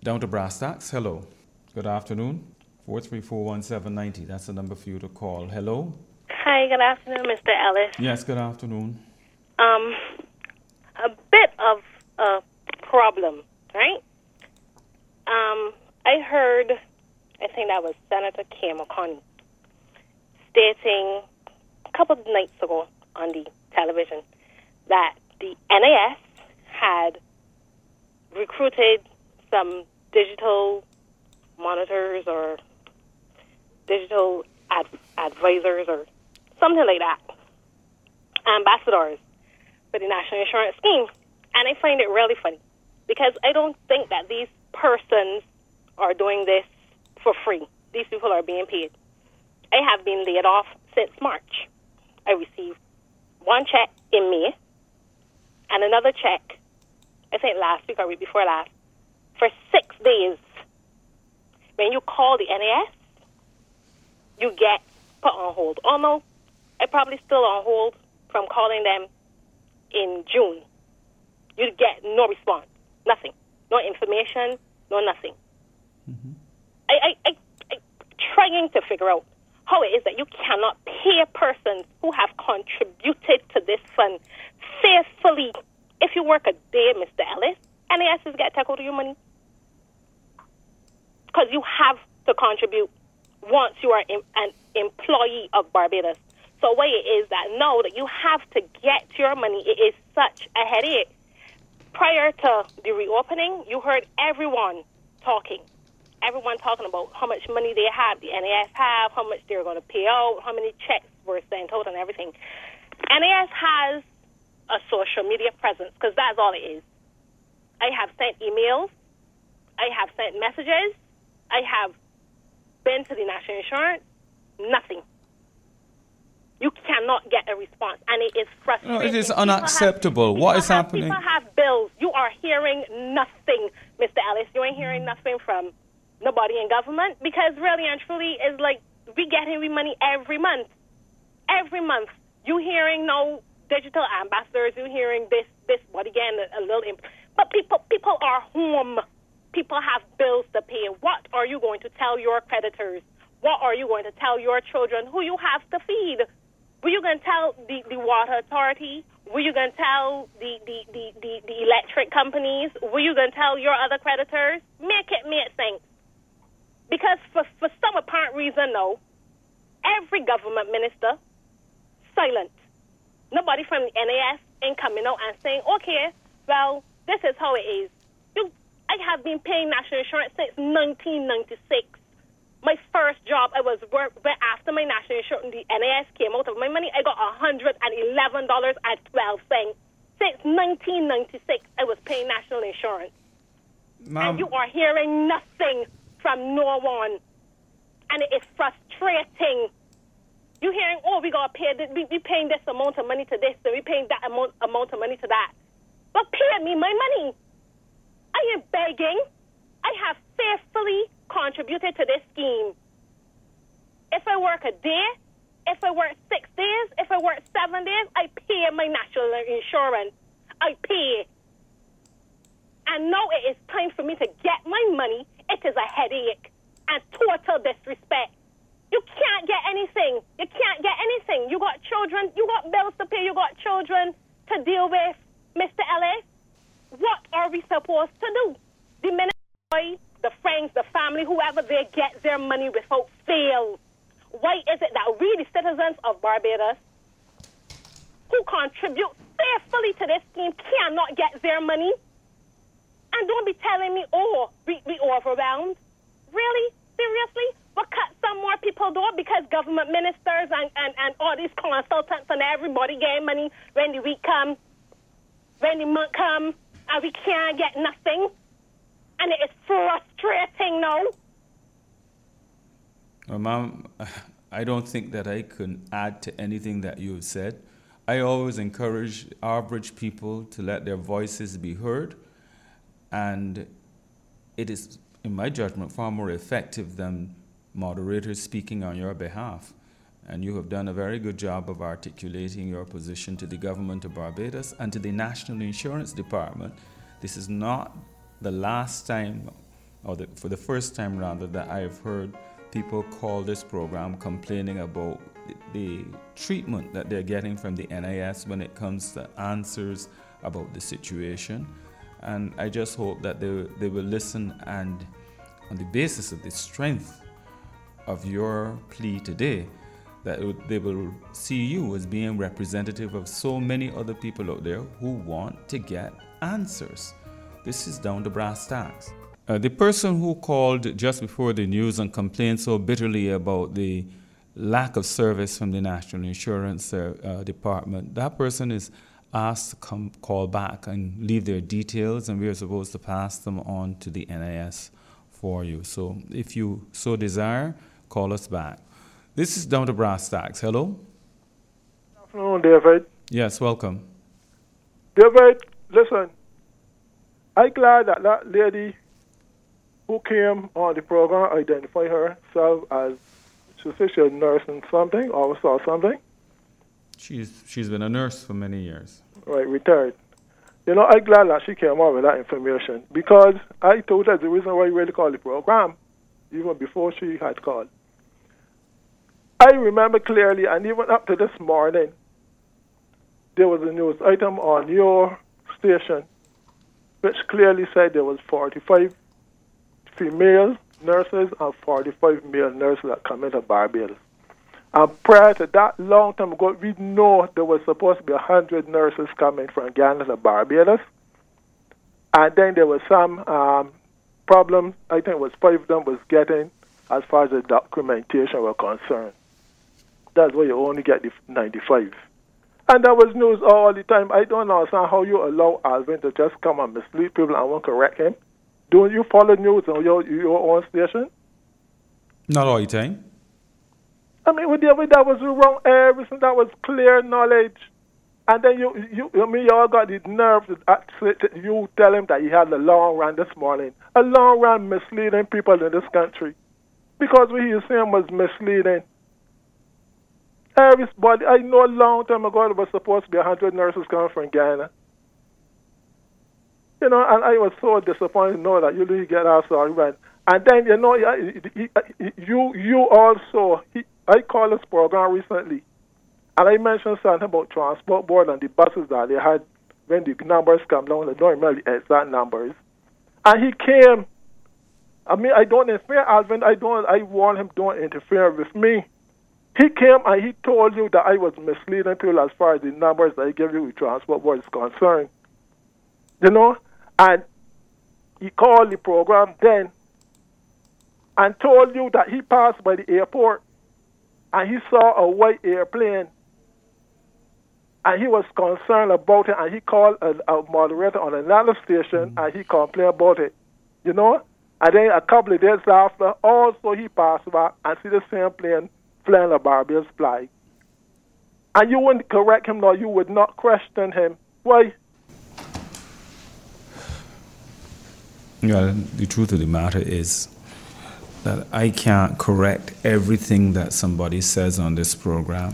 Down to brass tacks. Hello. Good afternoon. 4341790. That's the number for you to call. Hello. Hi, good afternoon, Mr. Ellis. Yes, good afternoon. A bit of a problem, right? I heard, I think that was Senator Kim O'Connor, stating a couple of nights ago on the television that the NAS had recruited some digital monitors or digital advisors or something like that, ambassadors for the National Insurance Scheme. And I find it really funny because I don't think that these persons are doing this for free. These people are being paid. I have been laid off since March. I received one check in May and another check, I think last week or week before last, for 6 days. When you call the NAS, you get put on hold. Oh no, I'm probably still on hold from calling them in June. You get no response, nothing, no information, no nothing. Mm-hmm. I trying to figure out how it is that you cannot pay persons who have contributed to this fund faithfully. If you work a day, Mr. Ellis, NAS is going to take out your money. Because you have to contribute once you are an employee of Barbados. So what it is that now that you have to get your money, it is such a headache. Prior to the reopening, you heard everyone talking about how much money they have, the NAS have, how much they're going to pay out, how many checks were sent out and everything. NAS has a social media presence because that's all it is. I have sent emails. I have sent messages. I have been to the National Insurance. Nothing. You cannot get a response, and it is frustrating. No, it is unacceptable. What is happening? People have bills. You are hearing nothing, Mr. Ellis. You ain't hearing nothing from nobody in government because really and truly is like we getting money every month. Every month. You hearing no digital ambassadors. You hearing this what again, a little but people are home. People have bills to pay. What are you going to tell your creditors? What are you going to tell your children who you have to feed? Were you going to tell the water authority? Were you going to tell the electric companies? Were you going to tell your other creditors? Make sense. Because for some apparent reason, no, every government minister, silent. Nobody from the NAS ain't coming out and saying, okay, well, this is how it is. I have been paying national insurance since 1996. My first job, I was after my national insurance, the NAS came out of my money, I got $111.12. Since 1996, I was paying national insurance. And you are hearing nothing from no one. And it is frustrating. You hearing, oh, we got to pay this, we paying this amount of money to this, and we paying that amount of money to that. But pay me my money. I am begging. I have faithfully contributed to this scheme. If I work a day, if I work 6 days, if I work 7 days, I pay my national insurance. I pay. And now it is time for me to get my money. It is a headache and total disrespect. You can't get anything. You can't get anything. You got children. You got bills to pay. You got children to deal with. Mr. Ellis, what are we supposed to do? The minister, the friends, the family, whoever, they get their money without fail. Why is it that we, the citizens of Barbados, who contribute faithfully to this scheme, cannot get their money? And don't be telling me, oh, we overwhelmed. Really? Seriously? We'll cut some more people though because government ministers and all these consultants and everybody get money when the week comes, when the month comes, and we can't get nothing. And it is frustrating now. Well, Ma'am, I don't think that I can add to anything that you've said. I always encourage average people to let their voices be heard, and it is, in my judgment, far more effective than moderators speaking on your behalf. And you have done a very good job of articulating your position to the government of Barbados and to the National Insurance Department. This is not the last time for the first time rather, that I've heard people call this program complaining about the treatment that they're getting from the NIS when it comes to answers about the situation. And I just hope that they will listen, and on the basis of the strength of your plea today, that they will see you as being representative of so many other people out there who want to get answers. This is down to brass tacks. The person who called just before the news and complained so bitterly about the lack of service from the National Insurance Department, that person is asked to call back and leave their details, and we are supposed to pass them on to the NIS for you. So if you so desire, call us back. This is down to brass tacks. Hello? Good afternoon, David. Yes, welcome. David, listen. I'm glad that lady who came on the program identified herself as she's a nurse and something, or saw something. She's been a nurse for many years. Right, retired. You know, I'm glad that she came up with that information, because I told her the reason why we really called the program, even before she had called. I remember clearly, and even up to this morning, there was a news item on your station which clearly said there was 45 female nurses and 45 male nurses that come into Barbados. And prior to that, long time ago, we know there was supposed to be 100 nurses coming from Ghana to Barbados. And then there was some problems. I think it was 5 of them was getting as far as the documentation were concerned. That's why you only get the 95. And there was news all the time. I don't understand how you allow Alvin to just come and mislead people and won't correct him. Don't you follow news on your own station? Not all the time. I mean, that was wrong. Everything that was clear knowledge. And then you all got the nerve to you tell him that he had a long run this morning. A long run misleading people in this country. Because what he was saying was misleading. Everybody, I know a long time ago there was supposed to be 100 nurses coming from Ghana. You know, and I was so disappointed to know that you didn't get our sorry run. And then, you know, you also, I called this program recently, and I mentioned something about transport board and the buses that they had when the numbers come down. I don't remember the exact numbers. And he came. I mean, I don't interfere, Alvin. I warn him, don't interfere with me. He came and he told you that I was misleading people as far as the numbers that I gave you with transport board is concerned. You know? And he called the program then and told you that he passed by the airport and he saw a white airplane and he was concerned about it, and he called a moderator on another station and he complained about it. You know? And then a couple of days after, also he passed by and see the same plane flying a Barbados flag. And you wouldn't correct him, nor you would not question him. Why? Yeah, the truth of the matter is that I can't correct everything that somebody says on this program.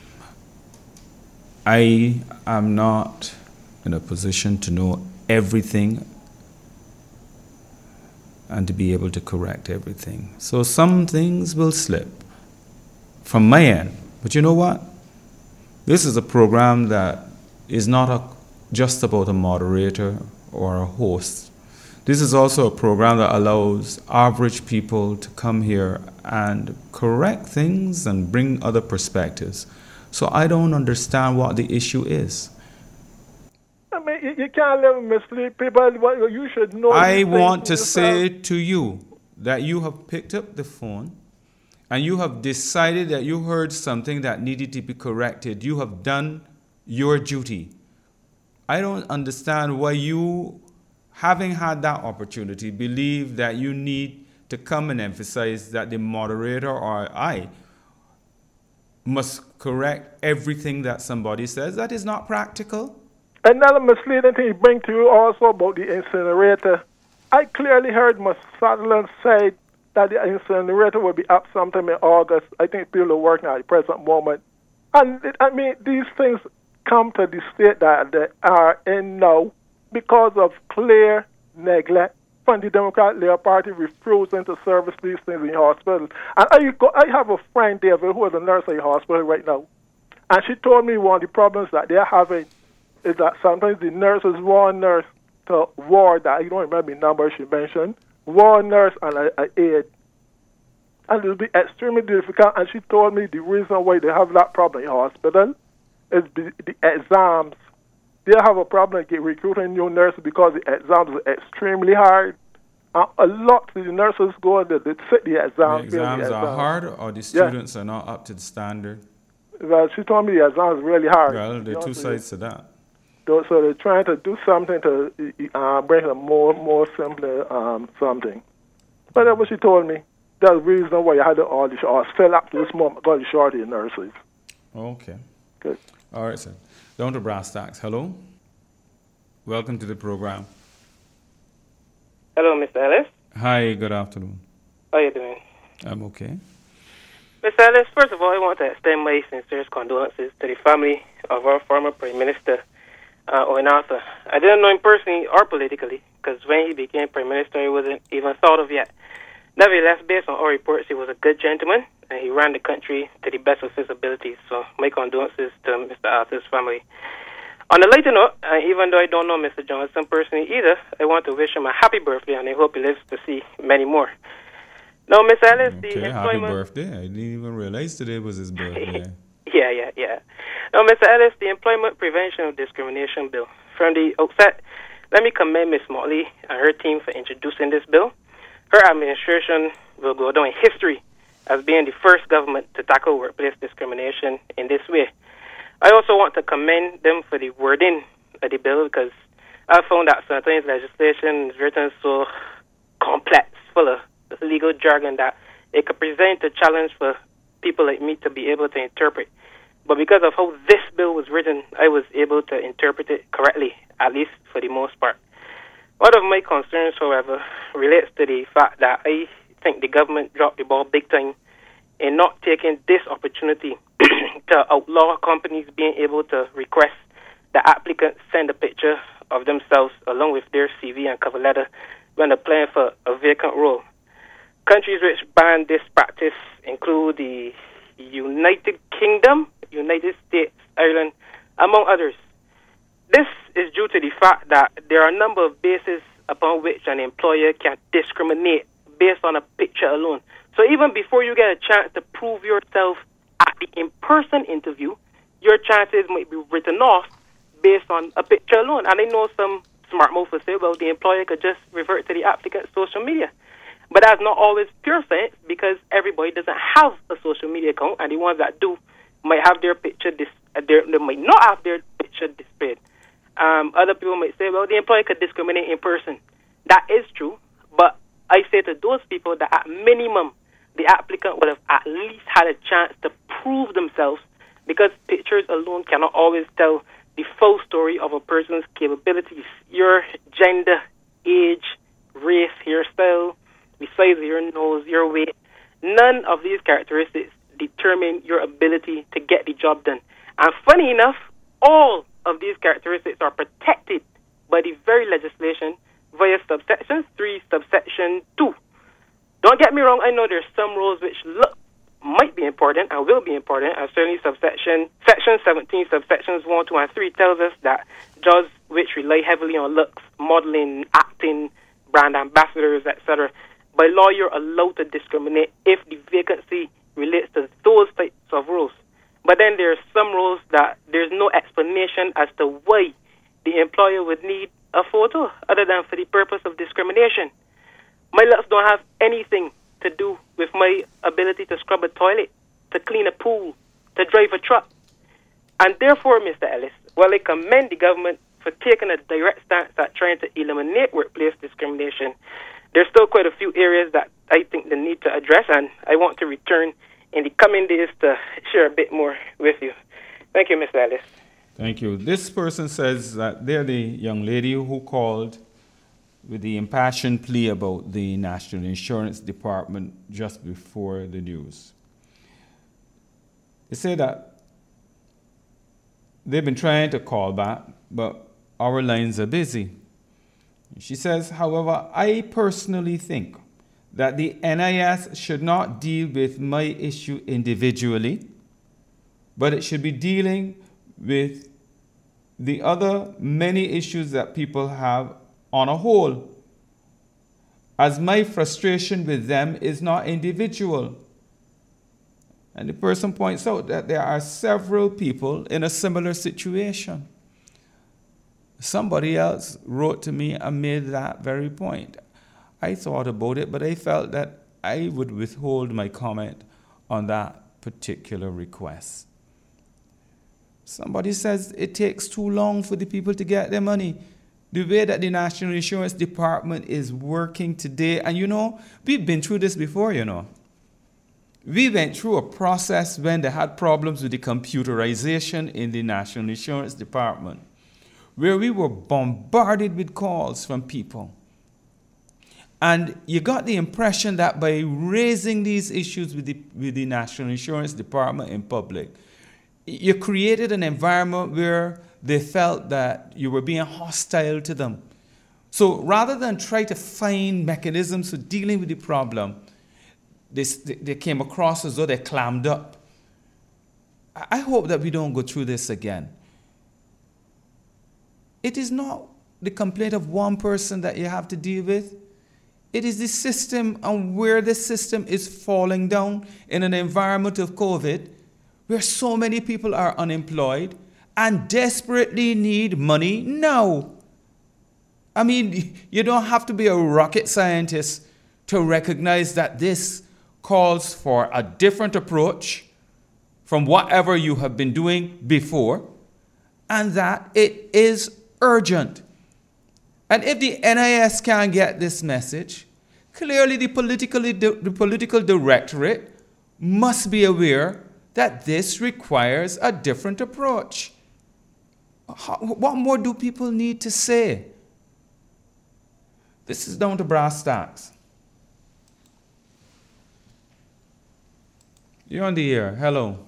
I am not in a position to know everything and to be able to correct everything. So some things will slip from my end. But you know what? This is a program that is not just about a moderator or a host. This is also a program that allows average people to come here and correct things and bring other perspectives. So I don't understand what the issue is. I mean, you can't let them mislead people. You should know. I want to say to you that you have picked up the phone and you have decided that you heard something that needed to be corrected. You have done your duty. I don't understand why you, having had that opportunity, believe that you need to come and emphasize that the moderator or I must correct everything that somebody says. That is not practical. Another misleading thing he bring to you also about the incinerator. I clearly heard Ms. Sutherland say that the incinerator will be up sometime in August. I think people are working at the present moment. And I mean, these things come to the state that they are in now because of clear neglect from the Democratic Labor Party refusing to service these things in the hospital. And I have a friend, David, who is a nurse in the hospital right now. And she told me one of the problems that they're having is that sometimes the nurses, one nurse to ward, that I don't remember the number she mentioned, one nurse and an aide. And it'll be extremely difficult. And she told me the reason why they have that problem in the hospital is the exams. They have a problem recruiting new nurses because the exams are extremely hard. A lot of the nurses go and they sit the exams. The exams are hard, or the students are not up to the standard? Well, she told me the exams are really hard. Well, there are two sides to that. So they're trying to do something to bring a more simple something. But that's what she told me. That's the reason why I had all this, or still up to this moment, got the shortage of nurses. Okay. Good. All right, sir. Down to brass tacks. Hello. Welcome to the program. Hello, Mr. Ellis. Hi, good afternoon. How are you doing? I'm okay. Mr. Ellis, first of all, I want to extend my sincerest condolences to the family of our former Prime Minister, Owen Arthur. I didn't know him personally or politically, because when he became Prime Minister, he wasn't even thought of yet. Nevertheless, based on all reports, he was a good gentleman, and he ran the country to the best of his abilities. So my condolences to Mr. Arthur's family. On a lighter note, even though I don't know Mr. Johnson personally either, I want to wish him a happy birthday, and I hope he lives to see many more. Now, Mr. Ellis, the employment... Happy birthday. I didn't even realize today was his birthday. Yeah. Now, Mr. Ellis, the Employment Prevention of Discrimination Bill. From the outset, let me commend Ms. Motley and her team for introducing this bill. Her administration will go down in history as being the first government to tackle workplace discrimination in this way. I also want to commend them for the wording of the bill, because I found that sometimes legislation is written so complex, full of legal jargon, that it could present a challenge for people like me to be able to interpret. But because of how this bill was written, I was able to interpret it correctly, at least for the most part. One of my concerns, however, relates to the fact that I think the government dropped the ball big time in not taking this opportunity to outlaw companies being able to request that applicants send a picture of themselves along with their CV and cover letter when applying for a vacant role. Countries which ban this practice include the United Kingdom, United States, Ireland, among others. This is due to the fact that there are a number of bases upon which an employer can discriminate based on a picture alone. So even before you get a chance to prove yourself at the in-person interview, your chances might be written off based on a picture alone. And I know some smart mouth will say, well, the employer could just revert to the applicant's social media. But that's not always pure science, because everybody doesn't have a social media account, and the ones that do might have their picture they might not have their picture displayed. Other people might say, well, the employer could discriminate in person. That is true, but I say to those people that at minimum, the applicant would have at least had a chance to prove themselves, because pictures alone cannot always tell the full story of a person's capabilities. Your gender, age, race, hairstyle, the size of your nose, your weight, none of these characteristics determine your ability to get the job done. And funny enough, all of these characteristics are protected by the very legislation via subsection 3, subsection 2. Don't get me wrong, I know there's some roles which might be important and will be important, and certainly section 17, subsections 1, 2, and 3 tells us that jobs which rely heavily on looks, modeling, acting, brand ambassadors, etc., by law you're allowed to discriminate if the vacancy relates to those types of roles. But then there are some roles that there's no explanation as to why the employer would need a photo other than for the purpose of discrimination. My looks don't have anything to do with my ability to scrub a toilet, to clean a pool, to drive a truck. And therefore, Mr. Ellis, while I commend the government for taking a direct stance at trying to eliminate workplace discrimination, there's still quite a few areas that I think they need to address, and I want to return in the coming days to share a bit more with you. Thank you, Mr. Ellis. Thank you. This person says that they're the young lady who called with the impassioned plea about the National Insurance Department just before the news. They say that they've been trying to call back, but our lines are busy. She says, however, I personally think that the NIS should not deal with my issue individually, but it should be dealing with the other many issues that people have on a whole, as my frustration with them is not individual. And the person points out that there are several people in a similar situation. Somebody else wrote to me and made that very point. I thought about it, but I felt that I would withhold my comment on that particular request. Somebody says it takes too long for the people to get their money. The way that the National Insurance Department is working today, and we've been through this before, We went through a process when they had problems with the computerization in the National Insurance Department, where we were bombarded with calls from people. And you got the impression that by raising these issues with the National Insurance Department in public, you created an environment where they felt that you were being hostile to them. So rather than try to find mechanisms for dealing with the problem, they came across as though they clammed up. I hope that we don't go through this again. It is not the complaint of one person that you have to deal with. It is the system, and where the system is falling down in an environment of COVID, where so many people are unemployed and desperately need money now. I mean, you don't have to be a rocket scientist to recognize that this calls for a different approach from whatever you have been doing before, and that it is urgent. And if the NIS can't get this message, clearly the political directorate must be aware that this requires a different approach. What more do people need to say? This is down to brass tacks. You're on the air. Hello.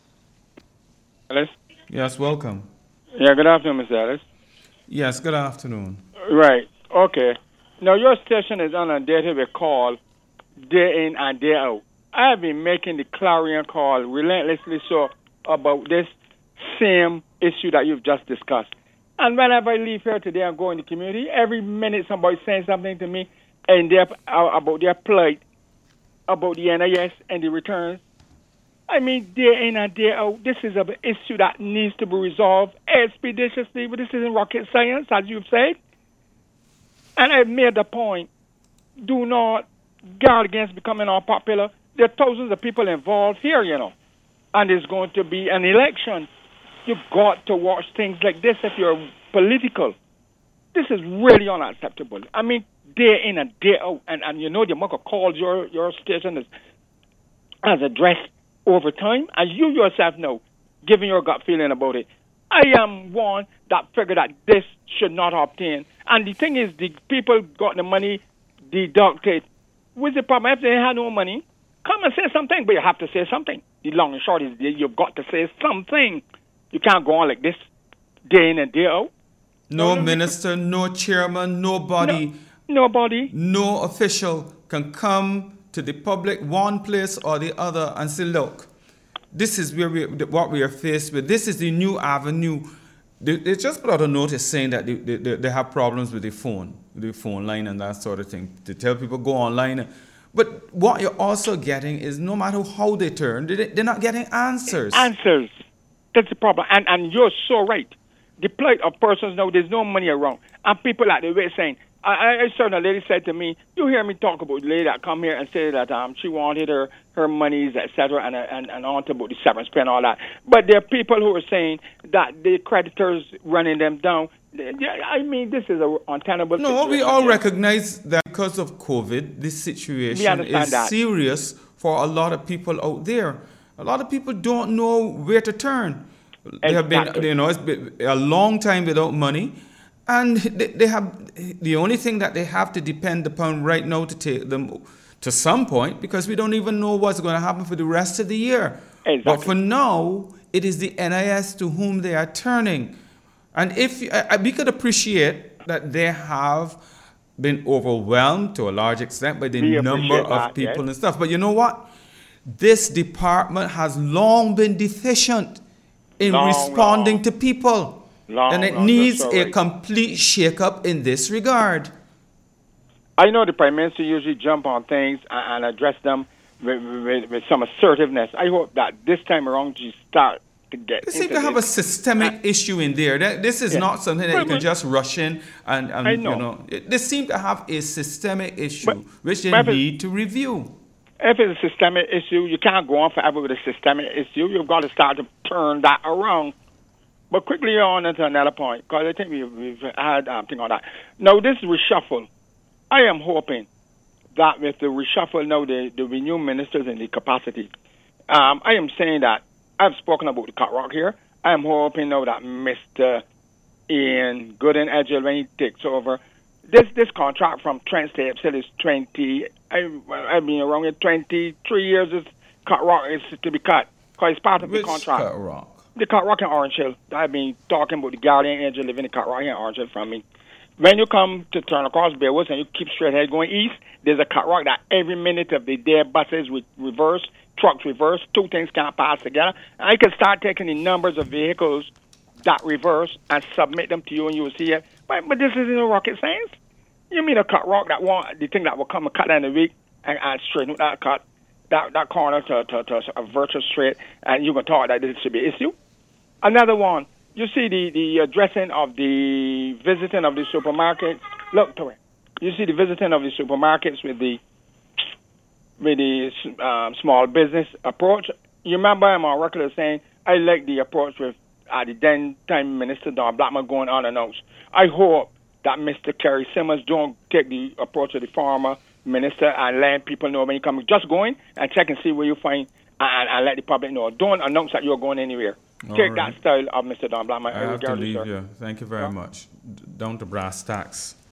Alice? Yes, welcome. Yeah, good afternoon, Mr. Alice. Yes, good afternoon. Right, okay. Now, your station is on a daily call day in and day out. I have been making the clarion call relentlessly so about this same issue that you've just discussed. And whenever I leave here today and go in the community, every minute somebody's saying something to me and about their plight, about the NIS and the returns. I mean, day in and day out, this is an issue that needs to be resolved expeditiously, but this isn't rocket science, as you've said. And I've made the point, do not guard against becoming unpopular. There are thousands of people involved here, and there's going to be an election. You've got to watch things like this if you're political. This is really unacceptable. I mean, day in and day out, and the amount of calls your station has addressed over time, as you yourself know, given your gut feeling about it. I am one that figured that this should not obtain. And the thing is, the people got the money deducted. What's the problem? If they had no money, come and say something, but you have to say something. The long and short is you've got to say something. You can't go on like this day in and day out. No minister, no chairman, nobody. Nobody. No official can come to the public, one place or the other, and say, look, this is what we are faced with. This is the new avenue. They just put out a notice saying that they have problems with the phone line and that sort of thing. To tell people go online. But what you're also getting is no matter how they turn, they're not getting answers. Answers. That's the problem. And you're so right. The plight of persons now, there's no money around. And people at the way saying, I saw a lady said to me, you hear me talk about the lady that come here and say that she wanted her monies, etc., and on to about the severance pay and all that. But there are people who are saying that the creditors running them down. I mean, this is an untenable situation. No, we all recognize that because of COVID, this situation is serious for a lot of people out there. A lot of people don't know where to turn. They have been, it's been a long time without money. And they have the only thing that they have to depend upon right now to take them to some point, because we don't even know what's going to happen for the rest of the year. Exactly. But for now, it is the NIS to whom they are turning. And if we could appreciate that they have been overwhelmed to a large extent by the We number appreciate of that, people yes. and stuff. But you know what? This department has long been deficient in responding to people. And it needs That's all a right. complete shake-up in this regard. I know the Prime Minister usually jump on things and address them with some assertiveness. I hope that this time around you start to get They seem into to have a this. systemic issue in there. This is Yeah. not something that you can But- just rush in and I know. you know. They seem to have a systemic issue But- which they but if it- need to review. If it's a systemic issue, you can't go on forever with a systemic issue. You've got to start to turn that around. But quickly on into another point, because I think we've had thing on that. Now, this reshuffle, I am hoping that with the reshuffle now, the new ministers in the capacity, I am saying that I've spoken about the Cut Rock here. I am hoping now that Mr. Ian Gooden Edgell, when he takes over, this contract from Trent State still is 20. I've been around it 23 years. This Cut Rock is to be cut because it's part of Which the contract. Cut Rock? The Cut Rock in Orange Hill. I've been talking about the Guardian Angel living in Cut Rock in Orange Hill from me. When you come to turn across Bearwoods and you keep straight ahead going east, there's a Cut Rock that every minute of the day buses reverse, trucks reverse, two things can't pass together. And I can start taking the numbers of vehicles that reverse and submit them to you and you will see it. But this isn't a rocket science. You mean a Cut Rock the thing that will come and cut down the week and straighten out that cut, that corner to a virtual straight, and you can talk that this should be an issue. Another one, you see the addressing of the visiting of the supermarkets. Look to it. You see the visiting of the supermarkets with the small business approach. You remember I'm on record saying I like the approach with the then time Minister Don Blackman going unannounced. I hope that Mr. Kerry Simmons don't take the approach of the former minister and let people know when you come. Just go in and check and see where you find and let the public know. Don't announce that you're going anywhere. Take right. that style of Mr. Don Blackman. I have to regard you, leave sir. you. Thank you very much. Down to brass tacks.